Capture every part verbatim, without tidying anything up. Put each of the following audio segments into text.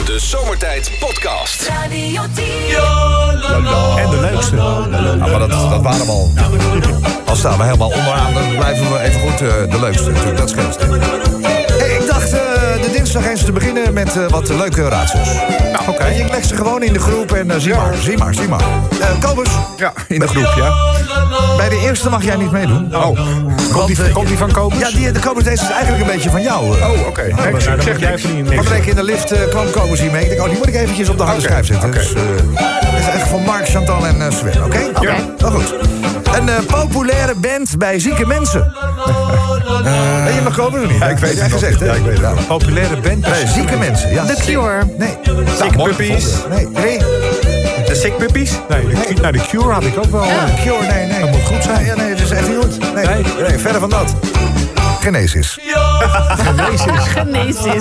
De Zomertijd Podcast. Radio tien. En de leukste. Ja, maar dat, dat waren we al. Al staan we helemaal onderaan, dan blijven we even goed uh, de leukste natuurlijk. Dat scheelt. Hey, ik dacht uh, de dinsdag eens te beginnen met uh, wat leuke raadsels. Nou, oké. Okay. Ik leg ze gewoon in de groep en uh, zie ja. maar, zie maar, zie maar. Uh, Kobus. Ja, in de groep, ja. Bij de eerste mag jij niet meedoen. Oh. Komt Want, die, uh, komt die van Kobus? Ja, die, de Kobus deze is eigenlijk een beetje van jou. Uh. Oh, oké. Okay. Nou, ik zeg, zeg jij even niet. Van de week in de lift uh, kwam Kobus hier mee. Ik denk, oh, die moet ik eventjes op de harde okay. schijf zetten. Okay. Dus, uh, dat is echt van Mark, Chantal en uh, Sven, oké? Okay? Ja. Nou goed. Een uh, populaire band bij zieke mensen. Uh, weet je nog Kobus of niet? Ja, ik weet het gezegd, hè? Ja, ik weet het. Een populaire band bij zieke mensen. Ja. The Cure. Nee. Sick Puppies. Nee. Nee. De Sick Puppies? Nee, de, nee. Nou, de Cure had ik ook wel. Ja, de Cure, nee, nee. Dat moet goed zijn. Ja, nee, dat is echt niet goed. Nee, nee. nee verder van dat. Genesis. Genesis. Genesis.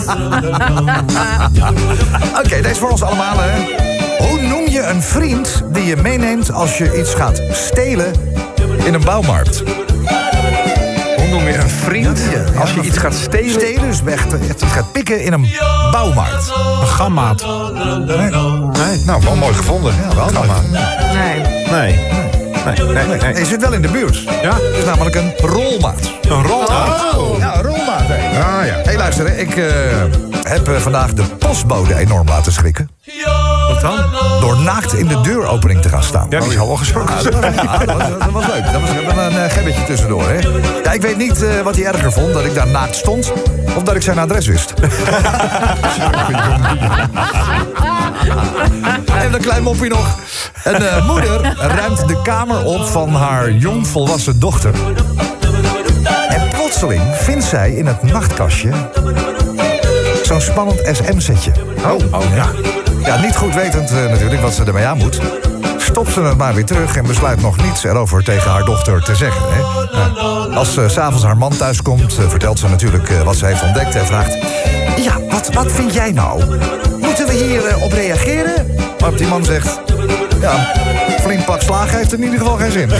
Oké, okay, deze is voor ons allemaal, hè. Hoe noem je een vriend die je meeneemt als je iets gaat stelen in een bouwmarkt? Hoe noem je een vriend ja, ja, als je iets gaat stelen? Stelen, dus echt, echt iets gaat pikken in een bouwmarkt. Een gammaat. Nee. nee. Nou, wel mooi gevonden. Ja, wel gammaat. Nee. Nee. Nee, nee, nee, nee. Je zit wel in de buurt. Ja? Het is namelijk een rolmaat. Een rolmaat? Oh. Ja, een rolmaat. Hè. Ah, ja. Hé, hey, luister, hè. ik uh, heb uh, vandaag de postbode enorm laten schrikken. Wat dan? Door naakt in de deuropening te gaan staan. Ja, die is al wel geschrokken. Ja, dat, ja, dat, was, dat was leuk. Dat was wel een uh, gebbetje tussendoor, hè. Ja, ik weet niet uh, wat hij erger vond, dat ik daar naakt stond... of dat ik zijn adres wist. Even een klein mopje nog. Een uh, moeder ruimt de kamer op van haar jongvolwassen dochter. En plotseling vindt zij in het nachtkastje zo'n spannend S M-setje. Oh, oh ja. Ja, niet goed wetend uh, natuurlijk wat ze ermee aan moet. Stopt ze het maar weer terug en besluit nog niets erover tegen haar dochter te zeggen. Hè? Nou, als uh, 's avonds haar man thuis komt, uh, vertelt ze natuurlijk uh, wat ze heeft ontdekt en vraagt... Ja, wat, wat vind jij nou? Moeten we hier uh, op reageren? Waarop die man zegt... Ja, flink pak slagen heeft in ieder geval geen zin.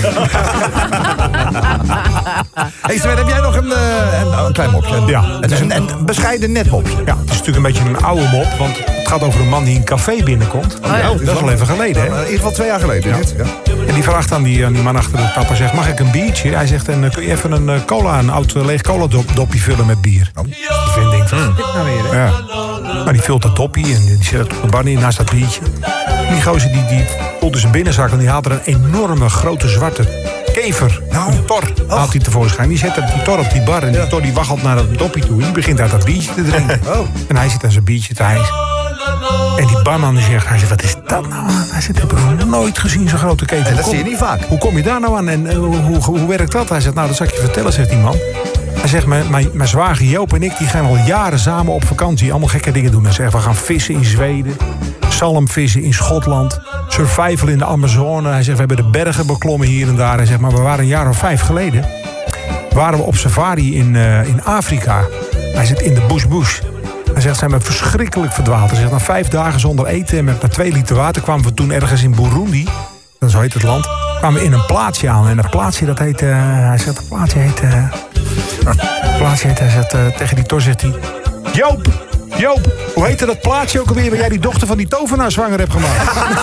Hey Sven, heb jij nog een, uh, een, een klein mopje? Ja. Het is een, een bescheiden net mopje. Ja, het is natuurlijk een beetje een oude mop, want het gaat over een man die een café binnenkomt. Oh, ja, oh, dat is wel even geleden, hè? In ieder geval twee jaar geleden. Ja. Dit, ja. En die vraagt aan die, aan die man achter de tappa, zegt, mag ik een biertje? Hij zegt, en, uh, kun je even een uh, cola, een oud uh, leeg cola dop, doppie vullen met bier? Oh. Die vent denkt, wat is dit nou weer, hè? Ja. Maar die vult dat doppie en die zet het op de bar neer naast dat biertje. En die gozer die, die voelt in zijn binnenzak en die haalt er een enorme grote zwarte kever. Nou, een tor haalt hij tevoorschijn. Die zet die tor op die bar en die ja. tor die waggelt naar dat doppie toe. En die begint uit dat biertje te drinken. Oh. En hij zit aan zijn biertje te hijsen. En die barman die zegt, hij zegt, wat is dat nou aan? Hij zegt, heb ik nog nooit gezien, zo'n grote kever. Nee, dat zie je niet vaak. Hoe kom je daar nou aan en uh, hoe, hoe, hoe werkt dat? Hij zegt, nou, dat zal ik je vertellen, zegt die man. Hij zegt, mijn, mijn, mijn zwager Joop en ik die gaan al jaren samen op vakantie. Allemaal gekke dingen doen. Hij zegt, we gaan vissen in Zweden. Zalmvissen in Schotland. Survival in de Amazone. Hij zegt, we hebben de bergen beklommen hier en daar. Hij zegt, maar we waren een jaar of vijf geleden. Waren we op safari in, uh, in Afrika. Hij zit in de bush bush. Hij zegt, zijn we verschrikkelijk verdwaald. Hij zegt, na vijf dagen zonder eten en met maar twee liter water... kwamen we toen ergens in Burundi, zo heet het land... kwamen we in een plaatsje aan. En dat plaatsje, dat heet... Uh, hij zegt, dat plaatsje heet... Uh, dat plaatsje heet, hij zegt, uh, tegen die tor zegt hij... Joop, Joop, hoe heette dat plaatsje ook alweer... waar jij die dochter van die tovenaar zwanger hebt gemaakt?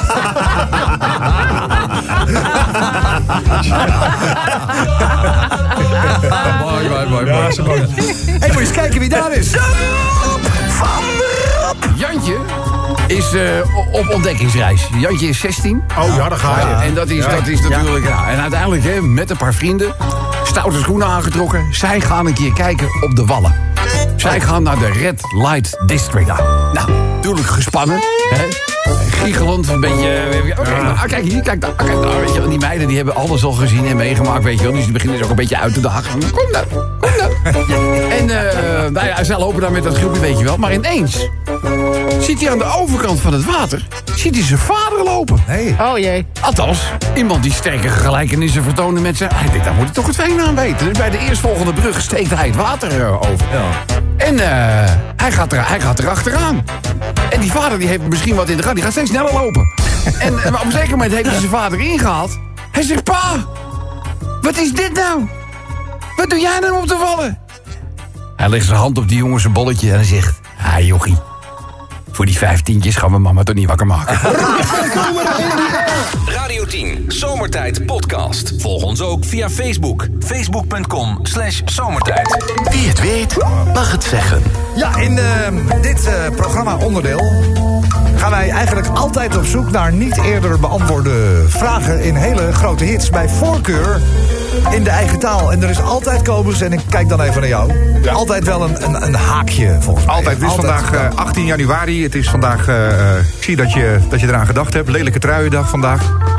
Mooi, mooi, mooi. Ja, mooi. mooi. Hé, hey, moet je eens kijken wie daar is. Van Rob. Jantje is uh, op ontdekkingsreis. Jantje is zestien. Oh ja, daar ga je. Ja, en dat is, ja. dat is natuurlijk... Ja. En uiteindelijk hè, met een paar vrienden... stoute schoenen aangetrokken. Zij gaan een keer kijken op de Wallen. Zij gaan naar de Red Light District. Nou, natuurlijk gespannen. Hè? Giechelend, een beetje... Okay, ja. nou, kijk hier, kijk daar. Kijk daar weet je wel. Die meiden die hebben alles al gezien en meegemaakt, weet je wel. Dus die beginnen dus ook een beetje uit te dagen. Kom nou, kom nou. En uh, nou ja, zij lopen daar met dat groepje, weet je wel. Maar ineens ziet hij aan de overkant van het water... ziet hij zijn vader lopen. Hey. Oh jee. Althans, iemand die sterke gelijkenissen vertoonde met zijn... Hij denkt, daar moet ik toch het fijn aan weten. Dus bij de eerstvolgende brug steekt hij het water uh, over. Ja. En uh, hij, gaat er, hij gaat er achteraan. En die vader die heeft misschien wat in de gaten. Die gaat steeds sneller lopen. En uh, op een zeker moment heeft hij zijn vader ingehaald. Hij zegt, pa, wat is dit nou? Wat doe jij nou op te vallen? Hij legt zijn hand op die jongen zijn bolletje en hij zegt... Ah, jochie, Voor die vijftientjes gaan we mama toch niet wakker maken. Radio tien, Zomertijd Podcast. Volg ons ook via Facebook. Facebook.com slash zomertijd. Wie het weet, mag het zeggen. Ja, in uh, dit uh, programma-onderdeel gaan wij eigenlijk altijd op zoek naar niet eerder beantwoorde vragen in hele grote hits. Bij voorkeur in de eigen taal. En er is altijd, Kobus, en ik kijk dan even naar jou, ja. altijd wel een, een, een haakje volgens mij. Altijd. Het is altijd, vandaag uh, achttien januari. Het is vandaag, uh, ik zie dat je, dat je eraan gedacht hebt. Lelijke truiendag vandaag.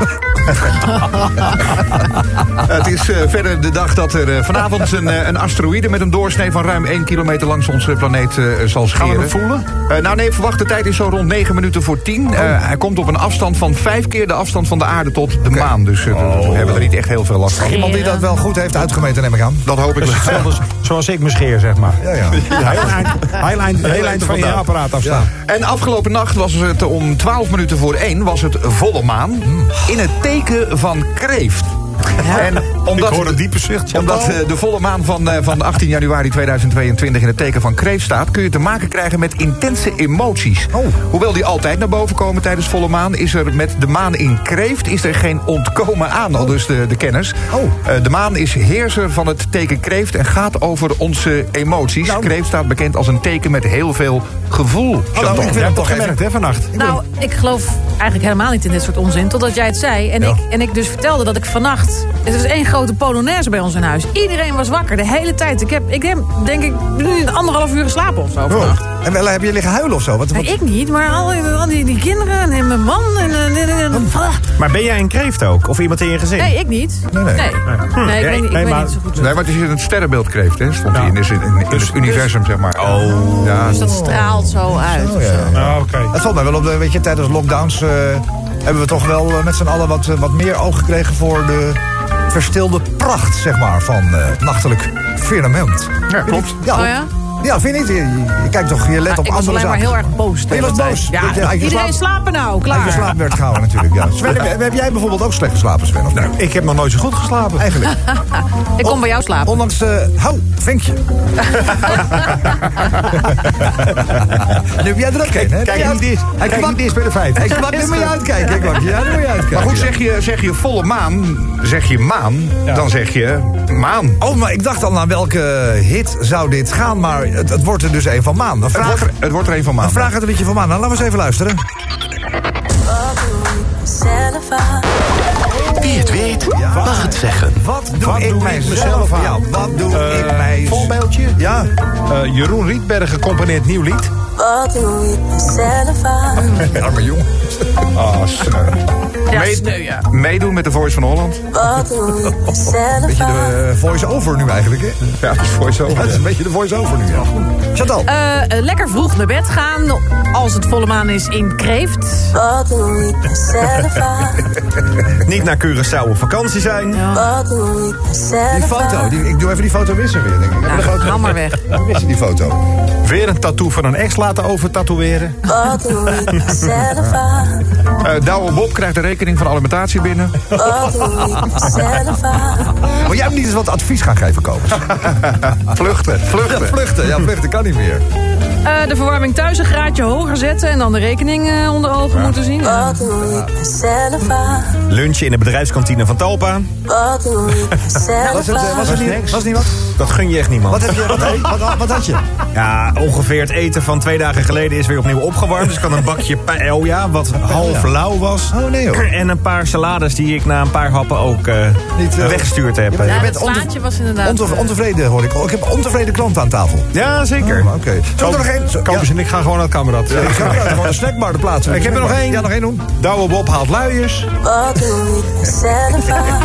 Het is uh, verder de dag dat er uh, vanavond een, uh, een asteroïde met een doorsnee van ruim één kilometer langs onze planeet uh, zal scheren. Gaan we hem voelen? Uh, nou nee, verwachte tijd is zo rond negen minuten voor tien. Uh, hij komt op een afstand van vijf keer de afstand van de aarde tot de okay. maan. Dus uh, oh. we hebben er niet echt heel veel last van. Iemand die dat wel goed heeft uitgemeten, neem ik aan. Dat hoop ik. Zoals, zoals ik me scheer, zeg maar. Ja, ja. Heel eind, heel eind, heel eind van je apparaat afstaan. Ja. En afgelopen nacht was het om twaalf minuten voor één was het volle maan. Hmm. In het teken van kreeft. Ja. En omdat, ik hoor een diepe zucht. Omdat uh, de volle maan van, uh, van achttien januari tweeduizend tweeëntwintig in het teken van kreeft staat, kun je te maken krijgen met intense emoties. Oh. Hoewel die altijd naar boven komen tijdens volle maan, is er met de maan in kreeft is er geen ontkomen aan, al dus de, de kenners. Oh. Uh, de maan is heerser van het teken kreeft en gaat over onze emoties. Nou. Kreeft staat bekend als een teken met heel veel gevoel. Oh, nou, ik heb het toch gemerkt, hè, vannacht. Nou, ik geloof eigenlijk helemaal niet in dit soort onzin, totdat jij het zei. En, ja. ik, en ik dus vertelde dat ik vannacht... Het was één grote polonaise bij ons in huis. Iedereen was wakker, de hele tijd. Ik heb, ik heb denk ik, anderhalf uur geslapen of zo vannacht. Oh. En wel, heb je liggen huilen of zo? Wat, wat... Nee, ik niet, maar al, al die, die kinderen en mijn man. En, en, en, en, oh. Maar ben jij een kreeft ook? Of iemand in je gezin? Nee, ik niet. Nee, nee. nee. nee. nee ik weet, ik nee, weet maar, niet zo goed. Nee, maar het is een sterrenbeeldkreeft, hè? Stond ja. hij in, in, in, in dus, het universum, dus, zeg maar. Oh. Ja. Dus dat straalt zo uit. Zo, ja. Ja, okay. Het valt mij wel op, de, weet je, tijdens lockdowns... Uh, hebben we toch wel met z'n allen wat, wat meer oog gekregen voor de verstilde pracht, zeg maar, van uh, nachtelijk firmament. Ja, klopt. Ja. Oh ja? Ja, vind je niet? Je, je kijkt toch, je let ja, op andere zaken. Ik was alleen maar heel erg boos. Je was boos? Ja, je, je, iedereen slaap, slapen nou, klaar. Je slaap werd gehouden natuurlijk, ja. Sven, heb, heb jij bijvoorbeeld ook slecht geslapen, Sven? Of nou, ik heb nog nooit zo goed geslapen. Eigenlijk. Ik kom bij jou slapen. Ondanks, uh, hou, vinkje. Nu heb jij er ook een, hè? Kijk niet eens. Hij kwam niet eens bij de vijf. Ik mag er maar je uitkijken. Ik mag je uitkijken. Maar goed, zeg je, zeg je volle maan, zeg je maan, ja. dan zeg je maan. Oh, maar ik dacht al naar welke hit zou dit gaan, maar het, het wordt er dus een van maan. Vraag, het, wordt er, het wordt er een van maan. Vraag het een beetje van maan. Nou, laten we eens even luisteren. Wie het weet, ja. mag het zeggen. Wat doe wat ik doe mijzelf aan? Ja, wat doe uh, ik mij... Voorbeeldje? Ja. Uh, Jeroen Rietberg gecomponeerd nieuw lied. Wat doe ik mezelf aan? Arme jongen. Ah, sneu. Ja, Mee, sneu, ja. Meedoen met de Voice van Holland. Wat doe ik mezelf Beetje de uh, voice-over nu eigenlijk, hè? Ja, het is voice-over. Ja, het is een beetje de voice-over nu, ja. Chantal. Uh, uh, lekker vroeg naar bed gaan, als het volle maan is in kreeft. Wat doe ik mezelf aan? Niet naar Curaçao op vakantie zijn. Ja. Wat doe ik mezelf Die foto, die, ik doe even die foto wissen weer, denk ik. Ja, de foto. ga maar weg. Wist je die foto? Weer een tattoo van een ex laten overtatoeëren. Wat doe ik mezelf aan? Uh, Douwe Bob krijgt de rekening van alimentatie binnen. Wat doe ik mezelf aan? Maar jij moet niet eens wat advies gaan geven, Kobus. Vluchten, vluchten. Ja, vluchten, ja, vluchten kan niet meer. Uh, de verwarming thuis een graadje hoger zetten en dan de rekening uh, onder ogen ja. moeten zien. Wat doe ik mezelf aan? Lunchen in de bedrijfskantine van Talpa. Wat doe ik mezelf Was het, uh, was het niet, was het niet wat? Dat gun je echt niemand. Wat, heb je, wat, wat, wat had je? Ja, ongeveer het eten van twee dagen geleden is weer opnieuw opgewarmd. Dus ik had een bakje paella, wat half lauw was. Oh nee hoor. En een paar salades die ik na een paar happen ook uh, Niet, uh, weggestuurd heb. Ja, ja, het slaatje was inderdaad... Ontev- ontevreden hoor ik. Ik heb ontevreden klanten aan tafel. Ja, zeker. Oh, Oké. Okay. Kobus en ik gaan gewoon naar het kamerad. Ja, ik ga gewoon een snackbar de plaatsen. Ik heb er nog één. Ja, nog één doen. Douwe Bob haalt luiers. Wat doe ik mezelf aan?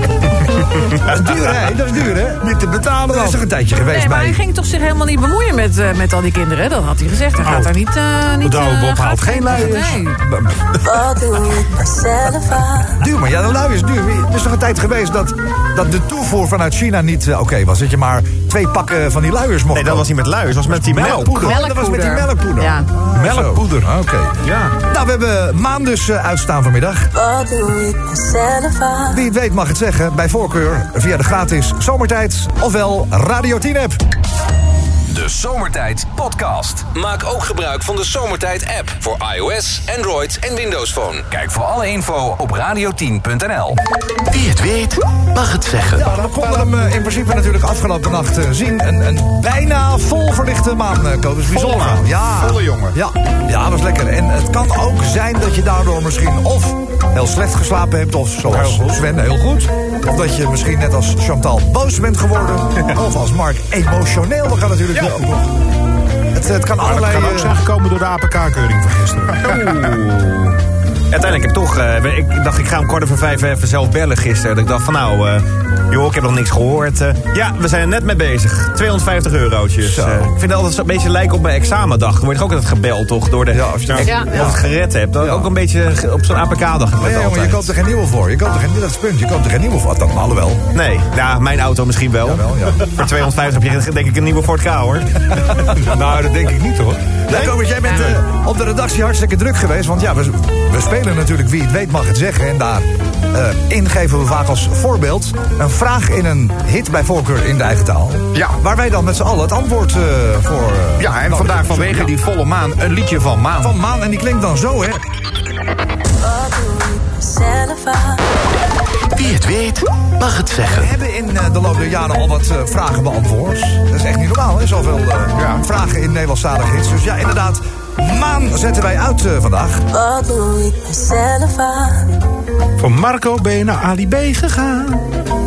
Dat is duur, hè? Dat is duur, hè? Niet te betalen. Dat is toch een tijdje geweest Nee, maar bij... hij ging toch zich helemaal niet bemoeien met, uh, met al die kinderen. Dat had hij gezegd. Hij gaat Oh. daar niet... Uh, niet Douwe Bob uh, haalt geen luiers. Nee. Wat doe ik mezelf aan? Duur, maar ja, de luiers duur. Het is toch een tijd geweest dat, dat de toevoer vanuit China niet uh, oké okay was. Dat je maar twee pakken van die luiers mocht. Nee, dat was niet met luiers. Dat was met die melkpoeder. Oh, dat was met die melkpoeder. Ja. Oh, Melkpoeder. Oké. Okay. Ja. Nou, we hebben maan dus uh, uitstaan vanmiddag. Wat doe ik mezelf aan? Wie het weet mag het zeggen. Bij voorkeur via de gratis Zomertijd ofwel Radio tien app. De Zomertijd Podcast. Maak ook gebruik van de Zomertijd app voor iOS, Android en Windows Phone. Kijk voor alle info op radio tien punt n l. Wie het weet, mag het zeggen. Ja, we konden hem uh, in principe natuurlijk afgelopen nacht uh, zien. Een, een bijna vol verlichte maan, uh, Kobus. Bijzonder. Volle maan. Ja. Volle jongen. Ja, ja, dat was lekker. En het kan ook zijn dat je daardoor misschien of heel slecht geslapen hebt, of zoals Sven heel goed. Of dat je misschien net als Chantal boos bent geworden. Of als Mark emotioneel. We gaan natuurlijk Ja. ook nog. Het, het kan Maar dat allerlei... kan ook uh, zijn gekomen door de A P K-keuring van gisteren. Uiteindelijk heb ik toch... Uh, ik dacht, ik ga om kwart over vijf even zelf bellen gisteren. Dat ik dacht van nou... Uh, joh, ik heb nog niks gehoord. Uh, ja, we zijn er net mee bezig. tweehonderdvijftig eurotjes. Uh, ik vind het altijd een beetje lijken op mijn examendag. Dan word je ook altijd gebeld, toch? Door de, Ja, als je- of je Ja. of je het gered hebt. Ja. Ook een beetje op zo'n A P K-dag. Nee, jongen, je koopt er geen nieuwe voor. Je koopt er geen, dat is het punt. Je koopt er geen nieuwe voor. Dat maar alhoewel. Nee, ja, mijn auto misschien wel. Jawel, ja. Voor tweehonderdvijftig heb je denk ik een nieuwe Ford K, hoor. Nou, dat denk ik niet, hoor. Nee, Kobus, jij bent uh, op de redactie hartstikke druk geweest. Want ja, we, we spelen natuurlijk Wie het weet mag het zeggen. En daar uh, in geven we vaak als voorbeeld een vraag in een hit bij voorkeur in de eigen taal. Ja. Waar wij dan met z'n allen het antwoord uh, voor... Uh, Ja, en nou, vandaag zo- vanwege ja, die volle maan een liedje van Maan. van Maan. En die klinkt dan zo, hè. Wat doe ik mezelf aan? Wie het weet, mag het zeggen. We hebben in uh, de loop der jaren al wat uh, vragen beantwoord. Dat is echt niet normaal, hè. Zoveel uh, Ja. vragen in Nederlandstalige hits. Dus ja, inderdaad, Maan zetten wij uit uh, vandaag. Wat doe ik mezelf aan? Voor Marco ben je naar Ali B gegaan.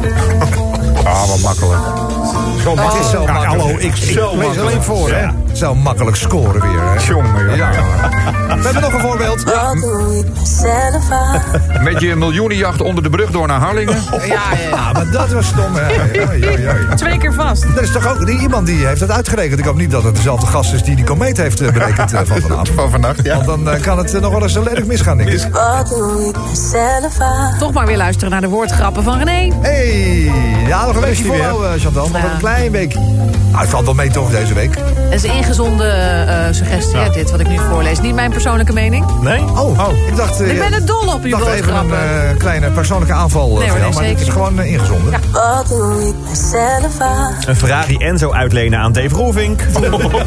Ah, wat makkelijk. Zo Het is zo ja, makkelijk. Hallo, ik, ik lees alleen voor, hè. Zo makkelijk scoren weer, hè. Jongen, joh. Ja. We hebben nog een voorbeeld. Wat doe ik mezelf aan? Met je miljoenenjacht onder de brug door naar Harlingen. Ja, ja, ja. Ja, maar dat was stom, hè. Oei, oei, oei. Twee keer vast. Er is toch ook die, iemand die heeft het uitgerekend. Ik hoop niet dat het dezelfde gast is die die komeet heeft eh, berekend eh, van vanavond. Van vannacht, ja. Want dan eh, kan het eh, nog wel eens heel erg misgaan, denk ik. Wat doe ik mezelf aan? Toch maar weer luisteren naar de woordgrappen van René. Hey, ja, nog een weekje die weer. volhouden, Chantal. Nog Ja. een klein week. Nou, het valt wel mee toch, deze week. Dat is een ingezonden uh, suggestie, hè, dit wat ik nu voorlees. Niet mijn persoonlijke mening. Nee? Oh, ik dacht... eh, Ik ben er dol op, ik uw dacht even een woordgrappen. eh, kleine persoonlijke aanval eh, Nee, van hoor, jou, nee, maar het is zeker. gewoon eh, ingezonden. Wat doe ik mezelf aan? Een Ferrari Enzo uitlenen aan Dave Roelvink. Wat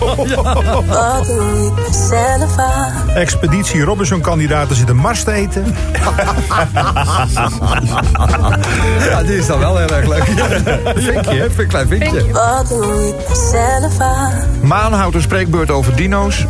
doe ik mezelf aan? Expeditie Robinson-kandidaten zitten Mars te eten. Ja, die is dan wel heel erg leuk. Vinkje, even een klein vinkje. Wat doe ik mezelf aan? Maan houdt een spreekbeurt over dino's.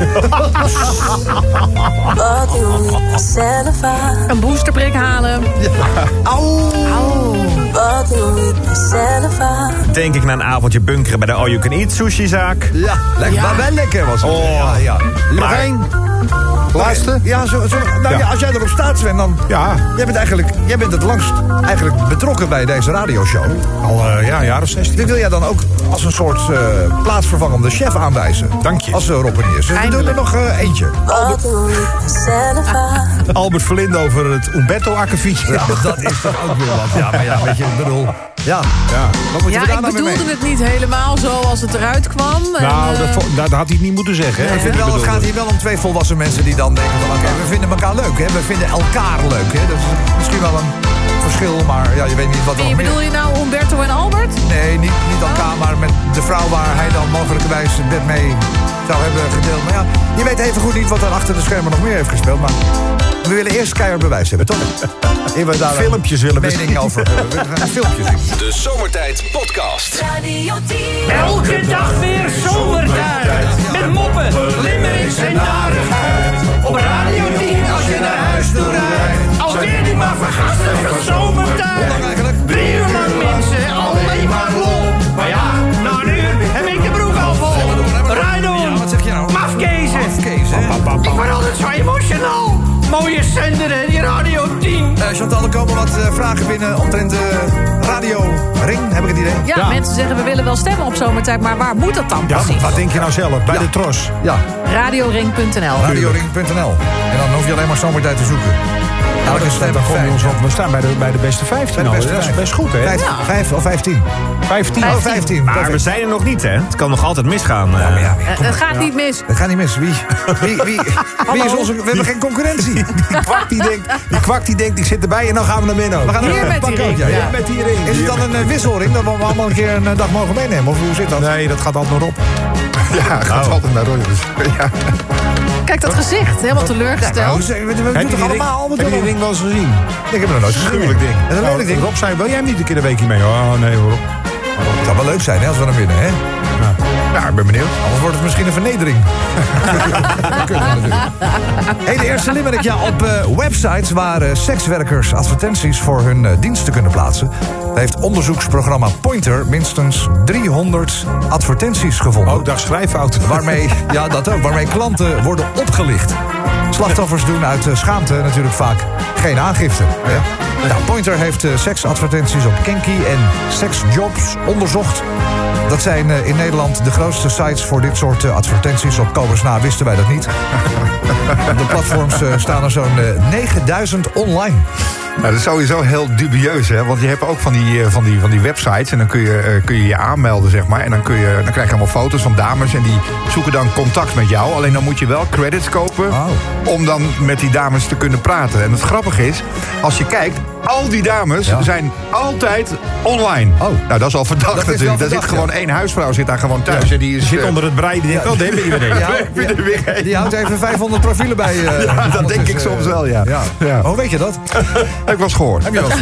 Wat doe ik mezelf aan? Een boosterprik halen. Auw. Wat doe ik mezelf aan? Denk ik na een avondje bunkeren bij de All You Can Eat sushizaak. Ja, lekker, maar wel lekker was het. Oh. Ja, ja. Nog Maar- één. Laatste? Ja, zo, zo, nou ja. Ja. als jij erop staat, Sven, dan... Ja, Jij bent eigenlijk, jij bent het langst eigenlijk betrokken bij deze radioshow. al uh, ja, een jaar of zestien. Dit wil jij dan ook als een soort uh, plaatsvervangende chef aanwijzen. Dank je. Als uh, Rob er niet is. Dus we doen er Eindelijk. nog uh, eentje. Wat doe ik mezelf aan? Albert Verlinde over het Umberto-akkefietje. Ja, maar dat is toch ook weer wat. Ja, maar ja, weet je, ik bedoel... Ja, Ja. wat moet je Ja, er daar ik nou mee bedoelde mee? het niet helemaal zoals het eruit kwam. En, Nou, eh, dat, vo- dat had hij het niet moeten zeggen. Hè? Ik vind wel, het gaat hier wel om twee volwassen mensen die dan denken van... oké, we vinden elkaar leuk, hè. We vinden elkaar leuk, hè. Dat is misschien wel een verschil, maar ja, je weet niet wat wie nog meer... bedoel je nou Umberto en Albert? Nee, niet, niet elkaar, maar met de vrouw waar hij dan mogelijkerwijs het bed mee zou hebben gedeeld. Maar ja, je weet even goed niet wat er achter de schermen nog meer heeft gespeeld. Maar we willen eerst keihard bewijs hebben, toch? Eer we daar een Filmpjes willen we mening over hebben. We gaan filmpjes zien. De Zomertijd Podcast. Radio tien. Elke dag weer zomertijd. Met moppen, limmerings en narigheid. Op Radio tien als je naar huis toe rijdt. Alweer die maar vergastige zomertijd. Drie uur lang mensen, alleen maar lol. Maar ja, na een uur heb ik de broek al vol. Rijdon, Ja, wat zeg je nou? mafkezen. Mafkees, hè? Ik word altijd zo emotional. Mooie zender, hè, die Radio tien. Eh, Chantal, er komen wat eh, vragen binnen omtrent de radio ring, heb ik het idee? Ja, Ja. mensen zeggen we willen wel stemmen op zomertijd, maar waar moet dat dan Ja, precies? wat denk je nou zelf? Bij de Tros. Ja, radioring punt n l. radioring punt n l. En dan hoef je alleen maar zomertijd te zoeken. Nou, dat dat, staan dan we komen we, ons vijf, op, we staan bij de, bij de beste vijftien Bij de al. beste Dat is vijf. best goed, hè? Vijf, Ja. vijf of vijftien? vijftien. Oh, vijftien. Maar Perfect. we zijn er nog niet, hè? Het kan nog altijd misgaan. Ja, maar ja, eh. Eh, Het gaat niet mis. dat gaat niet mis. Wie, wie, wie, wie is onze... We hebben geen concurrentie. Die kwak die denkt, die kwak die denkt, ik zit erbij en dan gaan we naar Menno. We gaan Hier er met die ring. Ja, Ja. Met die ring. Is het dan een uh, wisselring dat we allemaal een keer een uh, dag mogen meenemen? Of hoe zit dat? Nee, dat gaat altijd nog op. Ja, gaat altijd naar Roy. Dus, ja. Kijk dat gezicht, helemaal Nou, teleurgesteld. we, we, we Heb doen je toch die ring, allemaal? heb je die ring wel eens gezien? Ik heb hem nog nooit gezien. Gruwelijk ding. Dat is een lelijk ding. Rob zei, wil jij hem niet een keer een weekje mee? Oh nee hoor. Het zou wel leuk zijn hè, als we naar binnen, hè? Nou, ik ben benieuwd. Anders wordt het misschien een vernedering. Hey, de eerste limerick, ja, op uh, websites waar uh, sekswerkers advertenties voor hun uh, diensten kunnen plaatsen, heeft onderzoeksprogramma Pointer minstens driehonderd advertenties gevonden. Oh, dag schrijffout. Waarmee, ja, dat ook, waarmee klanten worden opgelicht. Slachtoffers doen uit uh, schaamte natuurlijk vaak geen aangifte. Hè? Nou, Pointer heeft uh, seksadvertenties op Kinky en Sexjobs onderzocht. Dat zijn uh, in Nederland de grootste sites voor dit soort uh, advertenties. Op Kobersna wisten wij dat niet. Op de platforms uh, staan er zo'n uh, negenduizend online. Nou, dat is sowieso heel dubieus, hè? Want je hebt ook van die, uh, van die, van die websites en dan kun je, uh, kun je je aanmelden, zeg maar. En dan, kun je, dan krijg je allemaal foto's van dames en die zoeken dan contact met jou. Alleen dan moet je wel credits kopen Oh. om dan met die dames te kunnen praten. En het grappige is, als je kijkt, al die dames Ja. zijn altijd online. Oh. Nou, dat is al verdacht Dat is wel natuurlijk. Daar zit verdacht, gewoon ja. één huisvrouw zit daar gewoon thuis. En die is, Die zit uh, onder het brein. Die denkt, oh, daar heb je weer een. Ja, heb je er weer een. die houdt even vijfhonderd profielen bij. Uh, Ja, dat denk ondertussen, ik soms uh, wel, ja. ja. Ja. Hoe weet je dat? heb ik wel eens gehoord. Heb je dat?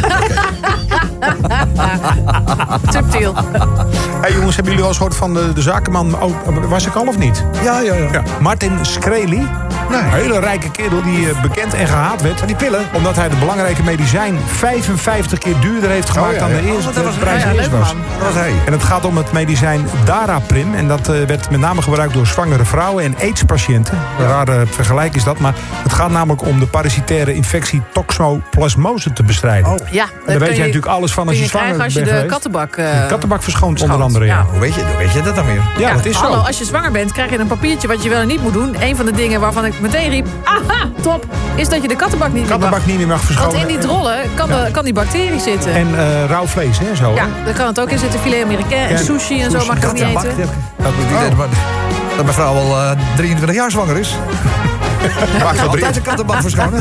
Subtiel. Hey jongens, hebben jullie wel eens gehoord van de, de zakenman? Oh, was ik al of niet? Ja, ja, ja. Ja. Martin Shkreli. Nee. Een hele rijke kerel die uh, bekend en gehaat werd. Van die pillen? Omdat hij de belangrijke medicijn vijfenvijftig keer duurder heeft gemaakt Oh, ja, dan de ja. eerste Oh, dat was- prijs ja, eerst leuk, was. man. Dat was hij. En het gaat om het medicijn Daraprim. En dat uh, werd met name gebruikt door zwangere vrouwen en AIDS-patiënten. Een rare vergelijk is dat. Maar het gaat namelijk om de parasitaire infectie toxoplasmose te bestrijden. Oh. Ja, En daar weet je natuurlijk alles van als je, je zwanger krijgen als je bent de geweest. kattenbak... uh, De kattenbak verschoont onder verschoont, andere, ja. ja. Hoe weet je, hoe weet je dat dan weer? Ja, dat is zo. Hallo, als je zwanger bent, krijg je een papiertje wat je wel en niet moet doen. Een van de dingen waarvan ik meteen riep, aha, top, is dat je de kattenbak niet meer mag. Kattenbak niet meer mag verschonen. Want in die drollen kan, de, kan die bacterie zitten. En uh, rauw vlees, hè, zo. ja, hè? daar kan het ook in zitten. Filet américain en Ja, sushi en zo sushi, mag je ook niet Kattenbak, eten. die heb ik- Dat, die, dat, dat mijn vrouw al uh, drieëntwintig jaar zwanger is. Maakt wel Altijd de kattenbak verschonen.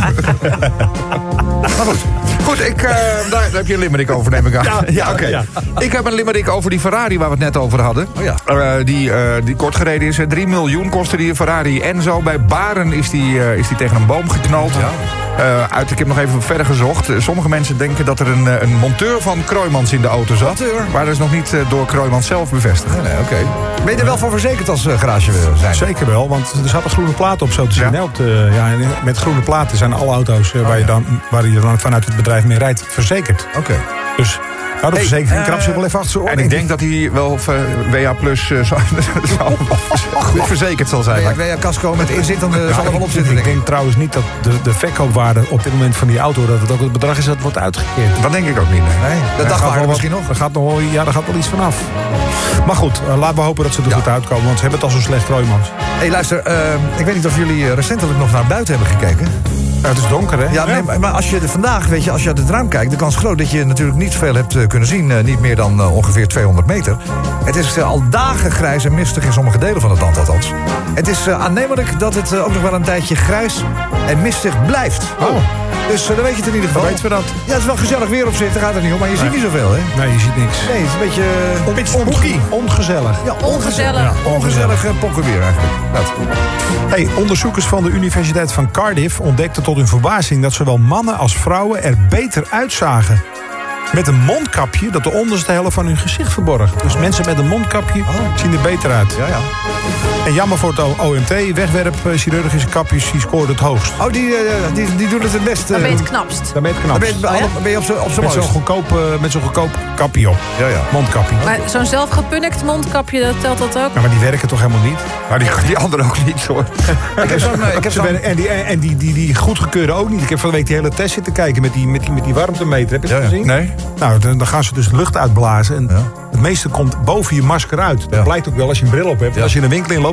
Maar goed, goed ik, uh, daar, daar heb je een limerick over, neem ik aan. Ja, ja, oké. ja. Ik heb een limerick over die Ferrari waar we het net over hadden. Oh ja. Uh, die, uh, die kort gereden is. drie miljoen kostte die Ferrari Enzo. Bij Baren is die, uh, is die tegen een boom geknald. Ja. Uh, uit, ik heb nog even verder gezocht. Uh, sommige mensen denken dat er een, uh, een monteur van Kroijmans in de auto zat. Monteur? Maar dat is nog niet uh, door Kroijmans zelf bevestigd. Nee, nee, oké. Ben je er wel voor verzekerd als uh, garage zijn? Zeker wel, want er zat een groene plaat op zo te zien. Ja. hè, Op de, ja, en met groene platen zijn alle auto's uh, waar, je dan, waar je dan vanuit het bedrijf mee rijdt verzekerd. Oké. Dus nou, de Hey, verzekering uh, krapt zich wel even achter zijn oor. En ik denk dat hij wel uh, W A plus uh, zal, zal, goed verzekerd zal zijn. Ben je, ben je casco met inzittende zal er wel op zitten, Ik denk ik. denk trouwens niet dat de, de verkoopwaarde op dit moment van die auto, dat het ook het bedrag is dat wordt uitgekeerd. Dat denk ik ook niet. Nee. Nee, de Daar gaat dagwaarde wel misschien wat- nog. Er gaat nog wel, ja, er gaat wel iets vanaf. Maar goed, uh, laten we hopen dat ze er Ja. goed uitkomen, want ze hebben het al zo slecht, Kroijmans. Hé, hey, luister, uh, ik weet niet of jullie uh, recentelijk nog naar buiten hebben gekeken. Ja, het is donker, hè? Ja, nee, maar- maar als je er vandaag, weet je, als je uit het raam kijkt, de kans groot dat je natuurlijk niet veel hebt uh, kunnen zien. Uh, niet meer dan uh, ongeveer tweehonderd meter. Het is uh, al dagen grijs en mistig in sommige delen van het land althans. Het is uh, aannemelijk dat het uh, ook nog wel een tijdje grijs en mistig blijft. Oh. Dus uh, dan weet je het in ieder geval. Dan weten we dat. Ja, het is wel gezellig weer op zich, daar gaat het niet om. Maar je ziet niet zoveel, hè? Nee, je ziet niks. Nee, het is een beetje... uh, Een beetje onge- ongezellig. Ja, Ongezellig. Ja, ongezellig uh, pokkenweer eigenlijk. Dat. Hey, onderzoekers van de Universiteit van Cardiff ontdekten tot hun verbazing dat zowel mannen als vrouwen er beter uitzagen. Met een mondkapje dat de onderste helft van hun gezicht verborg. Dus mensen met een mondkapje zien er beter uit. Ja, ja. En jammer voor het O M T, wegwerp eh, chirurgische kapjes, die scoren het hoogst. Oh, die, uh, die, die doen het het best. Dan ben je uh, het knapst. Daar ben je het dan knapst. ben je, Oh, ja? alle- ben je op zo'n op zo'n Met zo'n mooist. goedkoop, eh, met zo'n goedkoop kapje op. Ja, ja. Mondkapje. Maar zo'n zelfgepunnikt mondkapje, dat telt dat ook? Ja, maar die werken toch helemaal niet? Maar die, die anderen ook niet, hoor. Ik heb zo'n... uh, ik heb Ze zo'n- werken- en die, en die, die, die goedgekeurde ook niet. Ik heb van de week die hele test zitten kijken met die, met die, met die warmtemeter. Heb je het Ja, ja. gezien? Nee? Nou, dan, dan gaan ze dus lucht uitblazen. En Ja. het meeste komt boven je masker uit. Dat Ja. blijkt ook wel als je een bril op hebt. Ja. Als je in een winkel inloopt,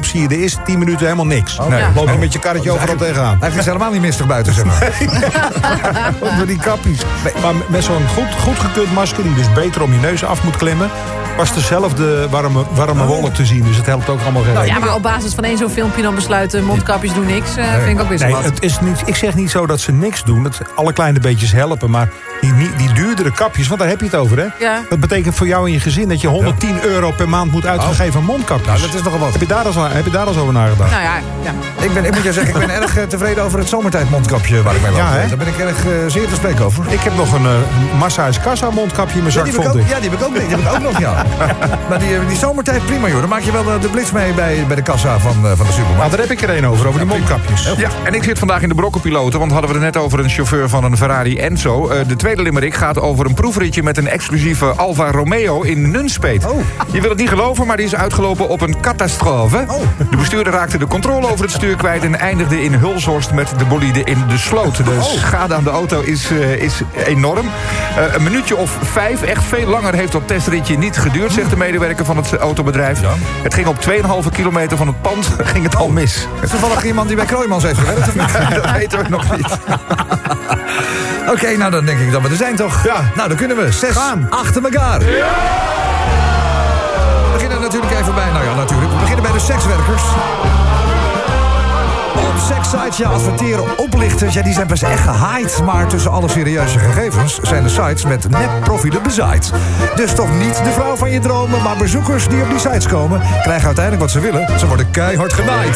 loopt, zie je de eerste tien minuten helemaal niks. Oh, Nee, ja. loop je met je karretje overal tegenaan. Hij is helemaal niet mistig buiten, zeg maar. Door die kappies. Maar met zo'n goed, goed gekund masker, die dus beter om je neus af moet klemmen, was dezelfde warme, warme wolk te zien. Dus het helpt ook allemaal geen Nou, reet. ja, maar op basis van één zo'n filmpje dan besluiten... mondkapjes doen niks, uh, vind ik ook weer zo Nee, wat. het is niet, ik zeg niet zo dat ze niks doen. Dat alle kleine beetjes helpen. Maar die, die, die duurdere kapjes, want daar heb je het over, hè? Ja. Dat betekent voor jou en je gezin dat je honderdtien euro per maand moet uitgeven aan mondkapjes. Nou, dat is nogal wat. Heb je daar eens, heb je daar eens over nagedacht? Nou ja, ja. Ik, ben, ik moet je zeggen, ik ben erg eh, tevreden over het zomertijd mondkapje waar ik mee loop. Ja, hè? Daar ben ik erg eh, zeer te spreken over. Ik heb nog een uh, Massa's Kassa mondkapje in mijn Ja, zak, die heb ik vond ook, ik. ja, die heb ik ook, die heb ik ook nog, ja. Maar die, die zomertijd prima, joh. Dan maak je wel de, de blitz mee bij, bij de kassa van, uh, van de supermarkt. Nou, daar heb ik er een over, over die mondkapjes. Ja, en ik zit vandaag in de brokkenpiloten, want hadden we het net over een chauffeur van een Ferrari Enzo. Uh, de tweede limerick gaat over een proefritje met een exclusieve Alfa Romeo in Nunspeet. Oh. Je wil het niet geloven, maar die is uitgelopen op een catastrofe. Oh. De bestuurder raakte de controle over het stuur kwijt en eindigde in Hulshorst met de bolide in de sloot. De Oh. schade aan de auto is, uh, is enorm. Uh, een minuutje of vijf, echt veel langer heeft dat testritje niet geduurd, zegt de medewerker van het autobedrijf. Ja. Het ging op twee komma vijf kilometer van het pand, ging het al mis. Is toevallig iemand die bij Kroijmans heeft gewerkt, of niet? Dat weten we nog niet. Oké, okay, nou dan denk ik dat we er zijn, toch? Ja. Nou, dan kunnen we. Zes Gaan. achter elkaar. We beginnen natuurlijk even bij, nou ja, natuurlijk. We beginnen bij de sekswerkers. Op sekssites, ja, adverteren oplichters, ja, die zijn best echt gehaaid. Maar tussen alle serieuze gegevens zijn de sites met nepprofielen bezaaid. Dus toch niet de vrouw van je dromen, maar bezoekers die op die sites komen krijgen uiteindelijk wat ze willen. Ze worden keihard genaaid.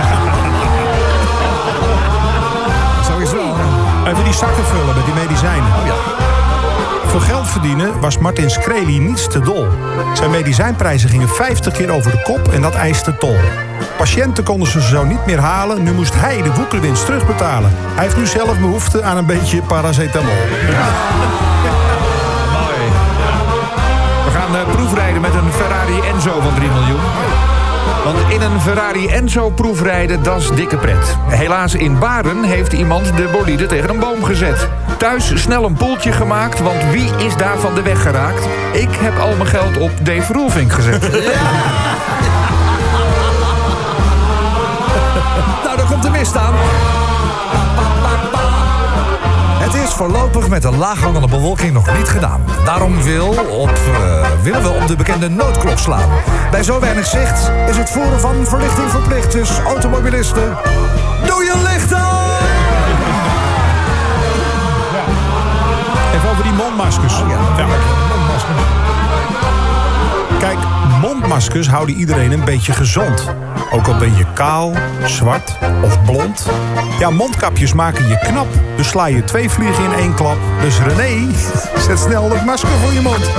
Zo is het wel. Even die zakken vullen met die medicijnen. Oh ja. Voor geld verdienen was Martin Screly niets te dol. Zijn medicijnprijzen gingen vijftig keer over de kop en dat eiste tol. Patiënten konden ze zo niet meer halen, nu moest hij de woekerwinst terugbetalen. Hij heeft nu zelf behoefte aan een beetje paracetamol. Mooi. We gaan uh, proefrijden met een Ferrari Enzo van drie miljoen. Want in een Ferrari Enzo proefrijden, dat is dikke pret. Helaas in Baren heeft iemand de bolide tegen een boom gezet. Thuis snel een poeltje gemaakt, want wie is daar van de weg geraakt? Ik heb al mijn geld op Dave Roelvink gezet. Nou, daar komt de mist aan. Het is voorlopig met een laaghangende bewolking nog niet gedaan. Daarom wil op, uh, willen we op de bekende noodklok slaan. Bij zo weinig zicht is het voeren van verlichting verplicht. Dus automobilisten, doe je licht aan! Even over die mondmaskers. Oh ja, Ja. Kijk, mondmaskers houden iedereen een beetje gezond. Ook al ben je kaal, zwart of blond. Ja, mondkapjes maken je knap. Dus sla je twee vliegen in één klap. Dus René, zet snel dat masker voor je mond.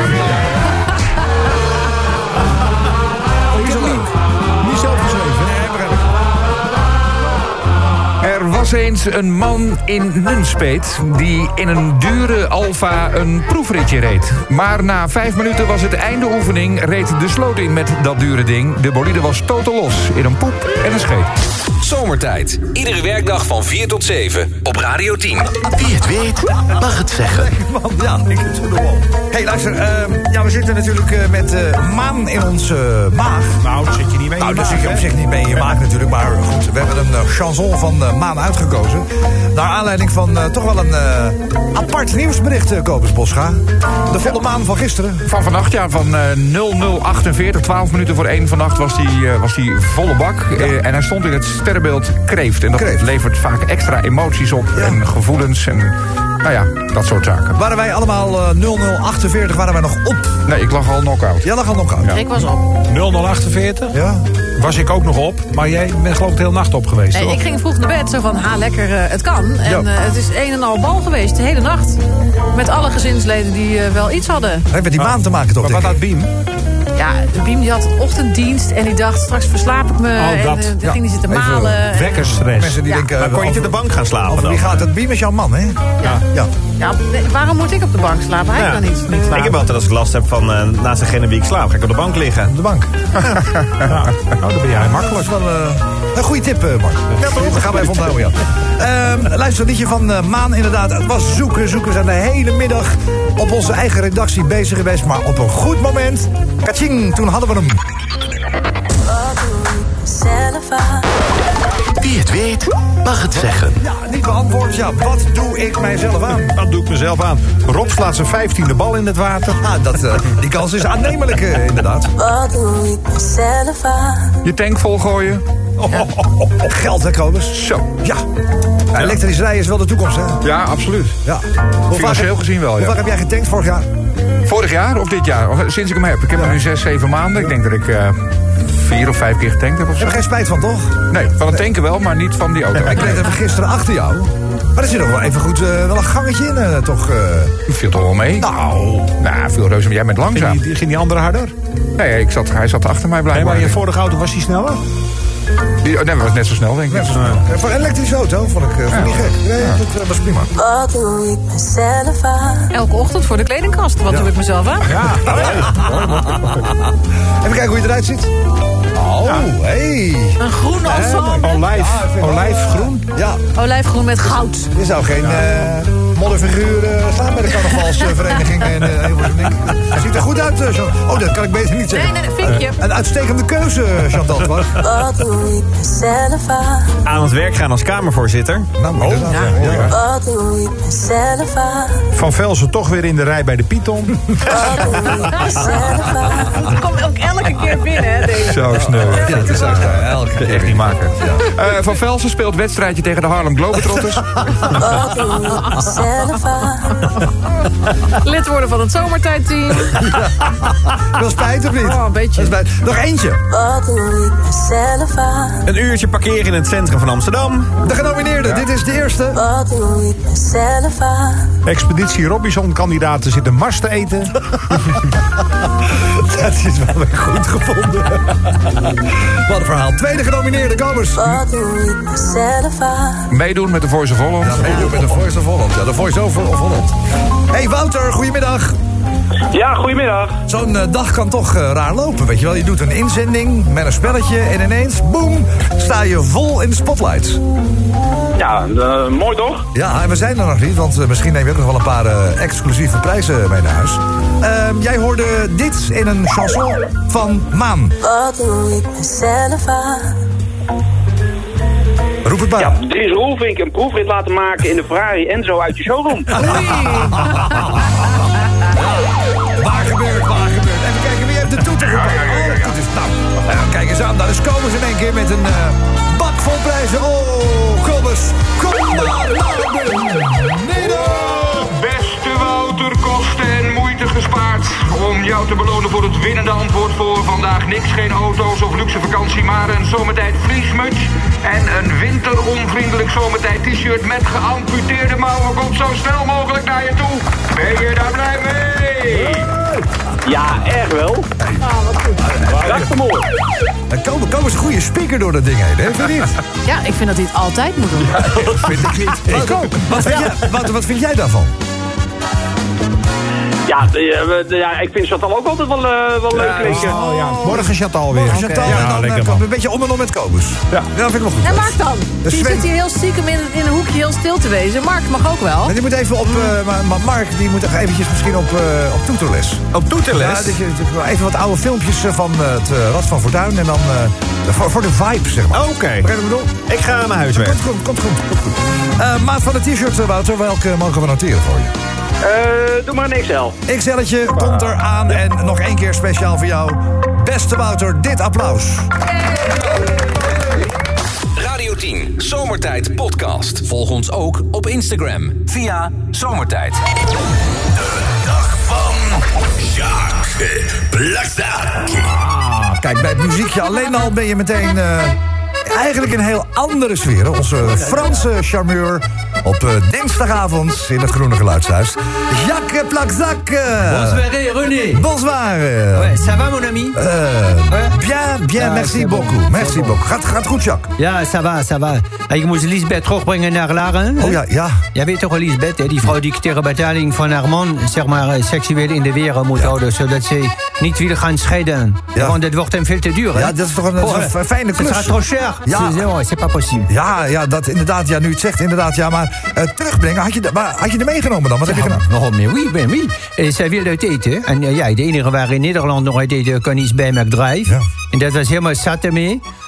Niet zo leuk. Niet zelf geschreven. Er was eens een man in Nunspeet die in een dure Alfa een proefritje reed. Maar na vijf minuten was het einde oefening, reed de sloot in met dat dure ding. De bolide was totaal los in een poep en een scheet. Zomertijd. Iedere werkdag van vier tot zeven op Radio tien. Wie het weet, mag het zeggen. Man, ja, ik heb het wel. Hé, luister, uh, ja, we zitten natuurlijk uh, met uh, maan in onze uh, maag. Nou, daar zit je niet mee in Nou, je daar maag, zit je op hè? zich niet mee in je maag natuurlijk. Maar goed, we hebben een uh, chanson van uh, Maan uitgekozen. Naar aanleiding van uh, toch wel een uh, apart nieuwsbericht, uh, Kobus Boscha. De volle maan van gisteren. Van vannacht, ja, van uh, nul nul achtenveertig, twaalf minuten voor één vannacht was die, uh, was die volle bak. Ja. Uh, en hij stond in het sterrenbeeld Kreeft. En dat Kreeft. levert vaak extra emoties op Ja. en gevoelens en nou ja, dat soort zaken. Waren wij allemaal uh, nul nul achtenveertig, waren wij nog op? Nee, ik lag al knock-out. Ja, dat gaat nog aan. Ik was op. nul nul achtenveertig Ja. was ik ook nog op. Maar jij bent geloof ik de hele nacht op geweest, Nee, toch? ik ging vroeg naar bed, zo van, ha, lekker, uh, het kan. En Ja. uh, het is een en al bal geweest, de hele nacht. Met alle gezinsleden die uh, wel iets hadden. Heeft met die maan te maken toch, Maar wat denk ik? had Biem? Ja, Biem die had ochtenddienst en die dacht, straks verslaap ik me. Oh, en dat. uh, toen Ja. ging hij zitten Even malen. En- Wekkerstress. Mensen die Ja. denken... Maar kon je niet over- op de bank gaan slapen over dan? wie gaat het? Biem is jouw man, hè? Ja. Ja. Ja, nee, waarom moet ik op de bank slapen? Hij Ja. kan niet, niet slapen. Ik heb altijd als ik last heb van uh, naast degene wie ik slaap, ga ik op de bank liggen. Op de bank. Ja. Nou, dan ben jij makkelijk. Dat is wel uh, een goede tip, uh, Mark. Ja, toch? Dat gaan we even onthouden, ja. Uh, luister, een liedje van uh, Maan, inderdaad. Het was zoeken, zoeken. We zijn de hele middag op onze eigen redactie bezig geweest. Maar op een goed moment, kaching, toen hadden we hem. What do we mezelf aan. Wie het weet, mag het zeggen. Ja, niet beantwoord. Ja, wat doe ik mijzelf aan? Dat doe ik mezelf aan. Rob slaat zijn vijftiende bal in het water. Ah, dat, uh, die kans is aannemelijk, uh, inderdaad. Wat doe ik mezelf aan? Je tank volgooien. Oh, oh, oh, oh. Geld, hè, Kobus? Zo. Ja. Elektrisch rijden is wel de toekomst, hè? Ja, absoluut. Ja. Hoe Financieel vaak, gezien wel, ja. Hoe vaak heb jij getankt vorig jaar? Vorig jaar of dit jaar? Of, sinds ik hem heb. Ik heb hem nu zes, zeven maanden. Ik denk dat ik uh, vier of vijf keer getankt heb of Heb zo. je geen spijt van, toch? Nee, van het tanken wel, maar niet van die auto. Ik reed even gisteren achter jou. Maar er zit nog wel even goed uh, wel een gangetje in, uh, toch? Uh... Viel toch wel mee? Nou. Nou, veel reuze, maar jij bent langzaam. Ging die, ging die andere harder? Nee, ik zat, hij zat achter mij Nee, blijkbaar. maar je vorige auto was die sneller? Die, nee, dat was net zo snel, denk ik. Ja, uh, voor een elektrische auto vond ik, uh, vond ik niet gek. Nee, Ja. dat uh, was prima. Wat doe ik mezelf aan? Elke ochtend voor de kledingkast. Wat Ja. doe ik mezelf aan? Ja. Even kijken hoe je eruit ziet. Oh, hey. Een groen ensemble. Olijf, olijfgroen. Ja, Olijfgroen met goud. je zou geen uh, modderfiguur uh, staan bij de carnavalsvereniging en uh, heel veel zo'n ding. Hij ziet er goed uit, uh, Jean. Oh, dat kan ik beter niet Nee, zeggen. nee, nee, vinkje. Een uitstekende keuze, Chantal. Was. Wat doe ik mezelf aan? Aan het werk gaan als kamervoorzitter. Nou, maar inderdaad, ja. Ja. Wat doe ik mezelf aan? Van Velsen toch weer in de rij bij de Python. Wat doe ik mezelf aan? Die komt ook elke keer binnen, hè, deze. Zo snel. Ja, het is zo snel. Elke keer. Echt niet maken. Uh, Van Velsen speelt wedstrijdje tegen de Harlem Globetrotters. Wat doe ik mezelf aan? Lid worden van het zomertijdteam. Wel spijt of niet? Oh, een beetje. Wel spijt. Nog eentje. Wat doe ik mezelf aan? Een uurtje parkeren in het centrum van Amsterdam. De genomineerde. Dit is de eerste. Wat doe ik mezelf aan? Expeditie Robinson-kandidaten zitten mars te eten. Dat is wel weer goed gevonden. Wat een verhaal. Tweede genomineerde, Kobus. Wat doe ik mezelf aan? Meedoen met de Voice of Holland. Ja, meedoen met de Voice of Holland. Ja, de Voice over of Holland. Hey Wouter, goedemiddag. Ja, goedemiddag. Zo'n uh, dag kan toch uh, raar lopen, weet je wel. Je doet een inzending met een spelletje en ineens, boem, sta je vol in de spotlights. Ja, uh, mooi toch? Ja, en we zijn er nog niet, want uh, misschien neem je ook nog wel een paar uh, exclusieve prijzen mee naar huis. Uh, jij hoorde dit in een chanson van Maan. Wat doe ik mezelf aan? Roep het maar. Ja, Dries Roelvink een proefrit laten maken in de Ferrari Enzo uit je showroom. Waar gebeurt, waar gebeurt. Even kijken, wie heeft de toeter gepakt? Oh, dat is, nou, uh, kijk eens aan, daar is Kobus in één keer met een uh, bak vol prijzen. Oh, Kobus, kom maar naar beneden. Beste Wouter, kosten en moeite gespaard om jou te belonen voor het winnende antwoord voor vandaag. Niks, geen auto's of luxe vakantie, maar een zomertijd vliesmuts en een winteronvriendelijk zomertijd t-shirt met geamputeerde mouwen komt zo snel mogelijk naar je toe. Ben je daar blij mee? Ja, erg wel. Prachtig mooi. Kobus, Kobus is een goede speaker door dat ding heen, hè? Vind je niet? Ja, ik vind dat hij het altijd moet doen. Dat vind ik niet. Ik ook. Wat vind, jij, wat, wat vind jij daarvan? Ja, de, de, ja, ik vind Chantal ook altijd wel, uh, wel leuk klinken. Oh, ja. Morgen Chantal weer. Morgen Chantal Okay. en Ja, dan lekker uh, man. een beetje om en om met Kobus. Ja. Ja, dat vind ik wel goed. En Mark dan? Dus Die Sven- zit hier heel stiekem in, in een hoekje heel stil te wezen. Mark mag ook wel. En die moet even op, uh, maar, maar Mark, die moet echt eventjes misschien op, uh, op toeterles. Op toeterles? Ja, dat je, dat je even wat oude filmpjes uh, van uh, het uh, Rad van Fortuin en dan uh, voor, voor de vibe, zeg maar. Oké. Begrijp je wat ik bedoel? Ik ga aan mijn huiswerk. Komt goed, komt goed, komt goed. Uh, maat van de t-shirt, uh, Wouter, welke mogen we noteren voor je? Uh, doe maar een X L. X L'tje komt er aan en nog één keer speciaal voor jou. Beste Wouter, dit applaus. Radio tien, Zomertijd Podcast. Volg ons ook op Instagram via Zomertijd. Dag van Jacques Plakzak. Ah, kijk, bij het muziekje alleen al ben je meteen uh, eigenlijk in een heel andere sfeer. Onze Franse charmeur op uh, dinsdagavond in het Groene Geluidshuis. Jacques Plakzak. Bonsoir René. Bonsoir. Ouais, ça va mon ami? Uh, bien, bien, Ah, merci c'est beaucoup. bon, Merci c'est bon. beaucoup. Gaat, gaat goed, Jacques. Ja, ça va, ça va. Ik moest Lisbeth terugbrengen naar Laren. Oh ja, ja. Jij weet toch wel Lisbeth, hè? Die vrouw die tegen betaling van haar man, zeg maar, seksueel in de weer moet houden, zodat ze niet wil gaan scheiden. Ja. Want dat wordt hem veel te duur, hè? Ja, dat is toch een, Oh, een fijne klus. Het is trop cher. Ja. C'est- oh, c'est pas possible. Ja, ja, dat inderdaad, ja, nu het zegt, inderdaad, ja, maar uh, terugbrengen, had je, de, maar had je er meegenomen dan? Wat heb je gedaan? Oh, maar oui, ben oui. Eh, zij wilde het eten. En uh, ja, de enige waar in Nederland nog uit eten kan is bij McDrive. Ja. En dat was helemaal zat ermee.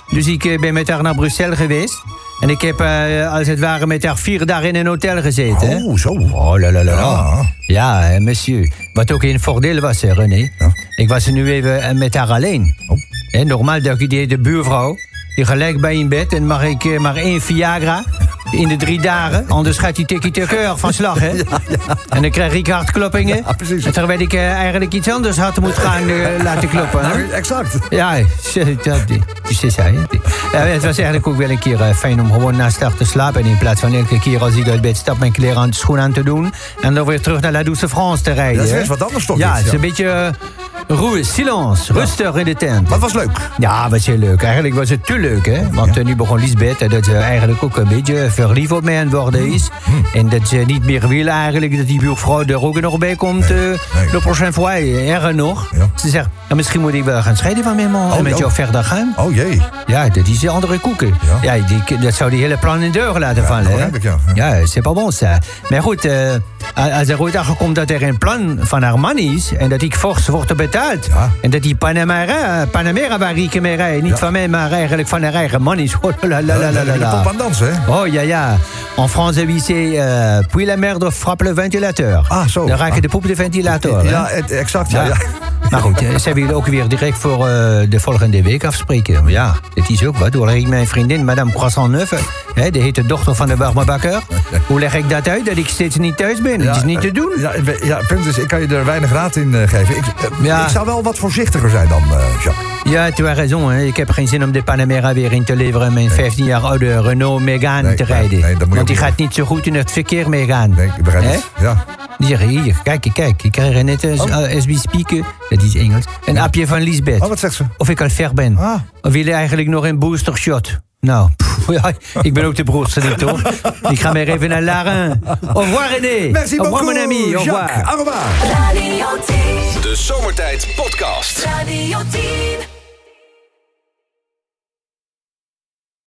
Dus ik uh, ben met haar naar Brussel geweest. En ik heb uh, als het ware met haar vier dagen in een hotel gezeten. Oh, zo. Oh, la la la. Ja, ja uh, monsieur. Wat ook een voordeel was, hè, René. Ja. Ik was er nu even uh, met haar alleen. Oh. En normaal dacht ik, die de buurvrouw... die gelijk bij in bed en mag ik uh, maar één Viagra... in de drie dagen, anders gaat die tikkie te keur van slag, hè? Ja, ja. En dan krijg ik hartkloppingen. Ja, precies. En terwijl ik uh, eigenlijk iets anders had moeten gaan uh, laten kloppen. Hè? Nou, exact. Ja, dat is zij. Ja, het was eigenlijk ook wel een keer uh, fijn om gewoon naast haar te slapen. En in plaats van elke keer als ik uit bed stap mijn kleren aan de schoen aan te doen. En dan weer terug naar La Douce France te rijden. Dat is best wat anders toch? Ja, het is ja. een beetje... Uh, Roe, silence, rustig in de tent. Maar het was leuk. Ja, was heel leuk. Eigenlijk was het te leuk, hè. Want ja. uh, nu begon Lisbeth dat ze eigenlijk ook een beetje verliefd op mij aan het worden is. Mm. En dat ze niet meer wil eigenlijk dat die buurvrouw er ook nog bij komt. Nee. Uh, nee. De prochaine fois, erger nog. Ja. Ze zegt, ja, misschien moet ik wel gaan scheiden van mijn man oh, en met jou oh. verder gaan. Oh jee. Ja, dat is andere koeken. Ja, ja die, dat zou die hele plan in de deur laten ja, vallen, hè. Ik, ja, ja c'est pas bon, ça. Maar goed, uh, als er ooit achterkomt dat er een plan van haar man is en dat ik fors word betaald. Ja. En dat die Panamera, Panamera waar ik mee rijd, niet ja. van mij, maar eigenlijk van haar eigen man is. Oh, la, la, la, la, la, la. Pop aan dansen, hè? Oh ja, ja. En France, oui, c'est uh, puis la merde frappe le ventilateur. Ah, zo. Dan raak je ah. de poep de ventilator. Ja, het, exact, ja. ja. ja. Maar goed, zij willen ook weer direct voor uh, de volgende week afspreken. Maar ja, het is ook wat. Door ik mijn vriendin, madame Croissant Neuf, hè, die heet de dochter van de warme bakker. Hoe leg ik dat uit, dat ik steeds niet thuis ben? Ja, het is niet te doen. Ja, ja, punt is, ik kan je er weinig raad in uh, geven. Ik, uh, ja. ik zou wel wat voorzichtiger zijn dan, uh, Jacques. Ja, tu as raison. Hè. Ik heb geen zin om de Panamera weer in te leveren... en mijn nee. vijftien jaar oude Renault Megane nee, te rijden. Nee, nee, want die gaat niet zo goed in het verkeer meegaan. Nee, ik begrijp het. Ja. Die zeggen, hier, kijk, kijk. Ik krijg net een oh. S B speaker, dat is Engels... een ja. appje van Lisbeth. Oh, wat zegt ze? Of ik al ver ben. Ah. Of wil je eigenlijk nog een booster shot? Nou, pff, ja, ik ben ook de broerste niet, toch? Ik ga maar even naar Larin. Au revoir, René. Merci Au beaucoup, mon ami. Au revoir. Au revoir. De Zomertijd Podcast. Radio tien.